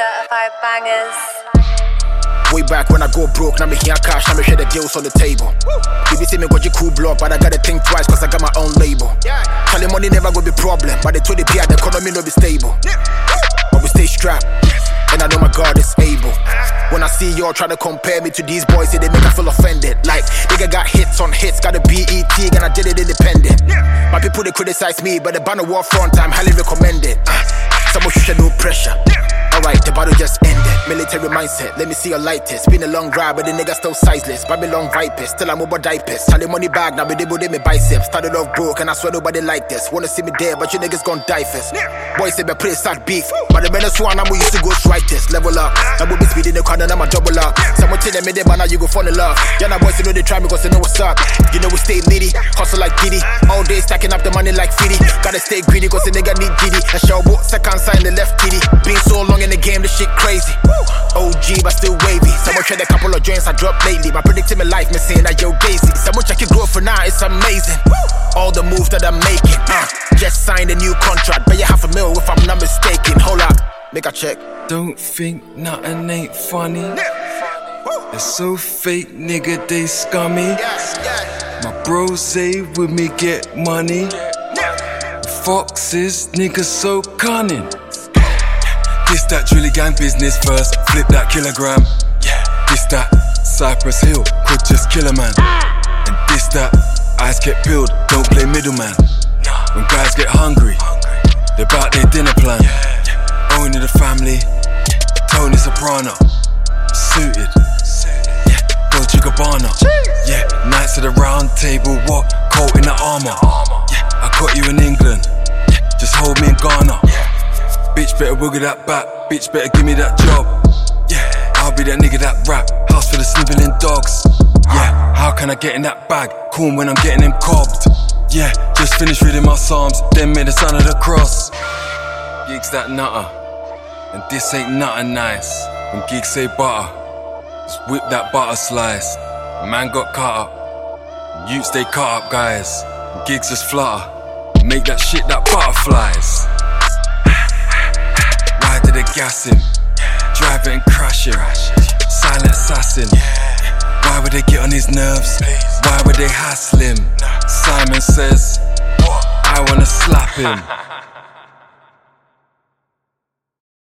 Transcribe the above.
Certified bangers. Way back when I go broke, now me here cash, now me share the deals on the table. People say me got you cool block, but I gotta think twice cause I got my own label. Tell money never gonna be problem, but they told the PR the economy no be stable. But we stay strapped, and I know my God is able. When I see y'all try to compare me to these boys, say they make I feel offended. Like, nigga got hits on hits, got a BET, and I did it independent. My people they criticize me, but the banner war front, I'm highly recommended. Someone should no pressure. Alright, the battle just ended. Military mindset, let me see your lightest. Been a long ride, but the nigga still sizeless. Babylon vipers, still I'm over diapers. Tally money bag, now be able to me biceps. Started off broke, and I swear nobody like this. Wanna see me dead, but you niggas gon' die first. Boys say me pretty sad beef, but the better swan, I'm used to go strikers. Level up, I will be speeding the corner, and I'm a double up. Someone tell them me there, but now you go fall in love. Yeah, now boys, you know they try me cause they know what's up. You know we stay litty, hustle like Diddy. All day stacking up the money like Fiddy. Gotta stay greedy cause the nigga need Diddy. And show second sign the left kitty. Been so long in the game, this shit crazy. OG, but still wavy. Someone tried a couple of joints I dropped lately. My predicting my life, me saying that yo Daisy. Someone check your growth for now, it's amazing. All the moves that I'm making. Just signed a new contract, bet you $500,000 if I'm not mistaken. Hold up, make a check. Don't think nothing ain't funny. It's so fake, nigga, they scummy. My bros say with me get money. Foxes, niggas so cunning. This that Drilly gang business first, flip that kilogram. This that Cypress Hill, could just kill a man. And this that eyes get peeled, don't play middleman. When guys get hungry, they're about their dinner plan. Owning the family, Tony Soprano. Suited, Dolce Gabbana. Yeah, Knights of the Round Table, what? Coat in the armor. I got you in England, just hold me in Ghana. Bitch better wiggle that back, bitch better give me that job. I'll be that nigga that rap, house for the snivelling dogs. How can I get in that bag, cool when I'm getting them cobbed. Just finished reading my psalms, then made the sign of the cross. Gigs that nutter, and this ain't nothing nice. When gigs say butter, just whip that butter slice. Man got cut up, youths they cut up guys. Gigs just flutter, make that shit that butterflies. Why did they gas him? Drive it and crash him. Silent assassin. Why would they get on his nerves? Why would they hassle him? Simon says, I wanna slap him.